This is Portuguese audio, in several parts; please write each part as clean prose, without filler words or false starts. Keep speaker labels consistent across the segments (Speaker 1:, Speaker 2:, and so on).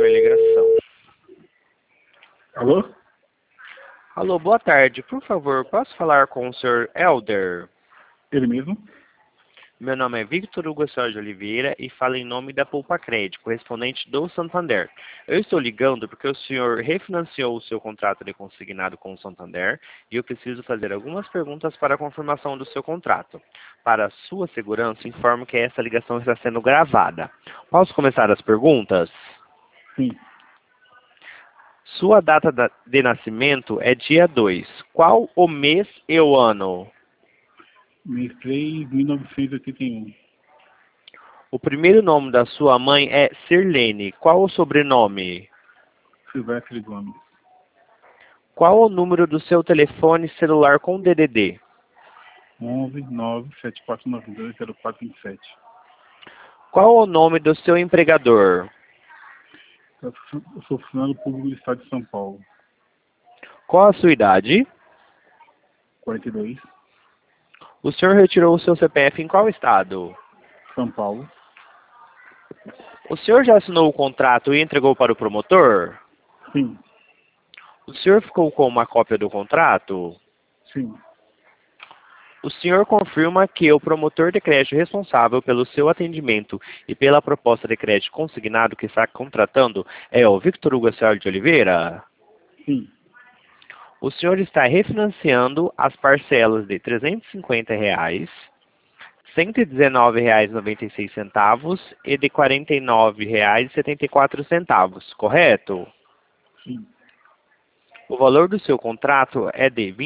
Speaker 1: sua ligação.
Speaker 2: Alô?
Speaker 1: Alô, boa tarde. Por favor, posso falar com o Sr. Helder?
Speaker 2: Ele mesmo?
Speaker 1: Meu nome é Victor Hugo de Oliveira e falo em nome da Poupa Crédito, correspondente do Santander. Eu estou ligando porque o senhor refinanciou o seu contrato de consignado com o Santander e eu preciso fazer algumas perguntas para a confirmação do seu contrato. Para sua segurança, informo que essa ligação está sendo gravada. Posso começar as perguntas?
Speaker 2: Sim.
Speaker 1: Sua data de nascimento é dia 2. Qual o mês e o ano?
Speaker 2: Mês 3, 1981.
Speaker 1: O primeiro nome da sua mãe é Sirlene. Qual o sobrenome?
Speaker 2: Silvestre Gomes.
Speaker 1: Qual o número do seu telefone celular com DDD?
Speaker 2: 11 97492 0427.
Speaker 1: Qual o nome do seu empregador?
Speaker 2: Eu sou funcionário público do Estado de São Paulo.
Speaker 1: Qual a sua idade?
Speaker 2: 42.
Speaker 1: O senhor retirou o seu CPF em qual estado?
Speaker 2: São Paulo.
Speaker 1: O senhor já assinou o contrato e entregou para o promotor?
Speaker 2: Sim.
Speaker 1: O senhor ficou com uma cópia do contrato?
Speaker 2: Sim.
Speaker 1: O senhor confirma que o promotor de crédito responsável pelo seu atendimento e pela proposta de crédito consignado que está contratando é o Victor Hugo de Oliveira?
Speaker 2: Sim.
Speaker 1: O senhor está refinanciando as parcelas de R$ 350, R$ 119,96 e de R$ 49,74, correto?
Speaker 2: Sim.
Speaker 1: O valor do seu contrato é de R$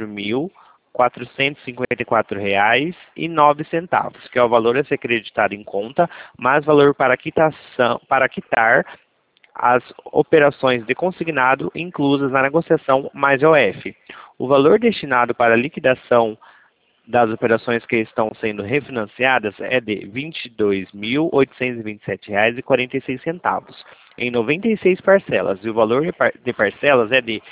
Speaker 1: 24.454,09, que é o valor a ser creditado em conta, mais valor para quitar as operações de consignado inclusas na negociação mais OF. O valor destinado para a liquidação das operações que estão sendo refinanciadas é de R$ 22.827,46 em 96 parcelas, e o valor de parcelas é de R$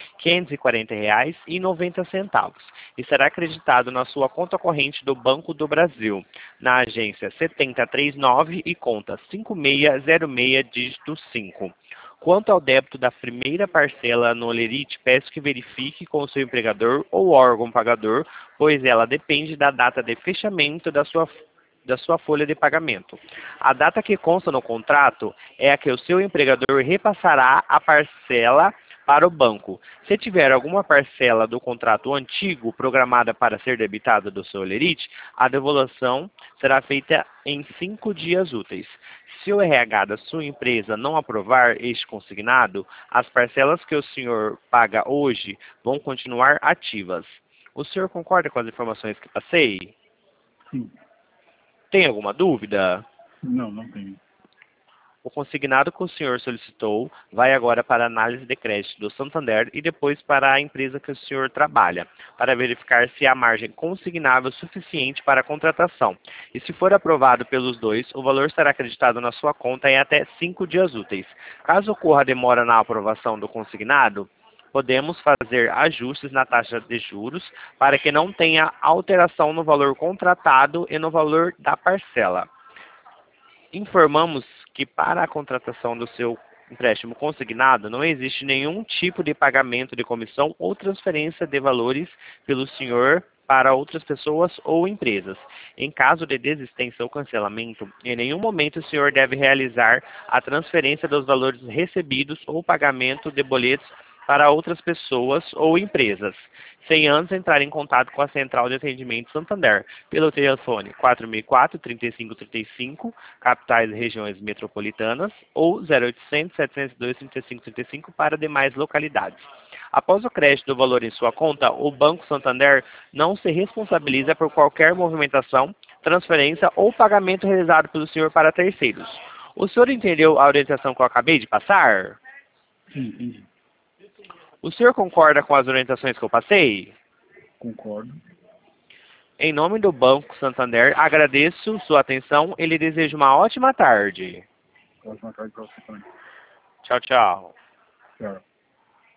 Speaker 1: 540,90 e será acreditado na sua conta corrente do Banco do Brasil, na agência 7039 e conta 5606, dígito 5. Quanto ao débito da primeira parcela no Olerite, peço que verifique com o seu empregador ou órgão pagador, pois ela depende da data de fechamento da sua folha de pagamento. A data que consta no contrato é a que o seu empregador repassará a parcela para o banco. Se tiver alguma parcela do contrato antigo programada para ser debitada do seu Olerite, a devolução será feita em 5 dias úteis. Se o RH da sua empresa não aprovar este consignado, as parcelas que o senhor paga hoje vão continuar ativas. O senhor concorda com as informações que passei?
Speaker 2: Sim.
Speaker 1: Tem alguma dúvida?
Speaker 2: Não, não tenho.
Speaker 1: O consignado que o senhor solicitou vai agora para a análise de crédito do Santander e depois para a empresa que o senhor trabalha, para verificar se há margem consignável suficiente para a contratação. E se for aprovado pelos dois, o valor será acreditado na sua conta em até 5 dias úteis. Caso ocorra demora na aprovação do consignado, podemos fazer ajustes na taxa de juros para que não tenha alteração no valor contratado e no valor da parcela. Informamos que para a contratação do seu empréstimo consignado não existe nenhum tipo de pagamento de comissão ou transferência de valores pelo senhor para outras pessoas ou empresas. Em caso de desistência ou cancelamento, em nenhum momento o senhor deve realizar a transferência dos valores recebidos ou pagamento de boletos para outras pessoas ou empresas, sem antes entrar em contato com a Central de Atendimento Santander, pelo telefone 4004-3535, capitais e regiões metropolitanas, ou 0800-702-3535 para demais localidades. Após o crédito do valor em sua conta, o Banco Santander não se responsabiliza por qualquer movimentação, transferência ou pagamento realizado pelo senhor para terceiros. O senhor entendeu a orientação que eu acabei de passar?
Speaker 2: Sim, entendi.
Speaker 1: O senhor concorda com as orientações que eu passei?
Speaker 2: Concordo.
Speaker 1: Em nome do Banco Santander, agradeço sua atenção e lhe desejo uma ótima tarde.
Speaker 2: Ótima tarde para você também.
Speaker 1: Tchau, tchau.
Speaker 2: Tchau.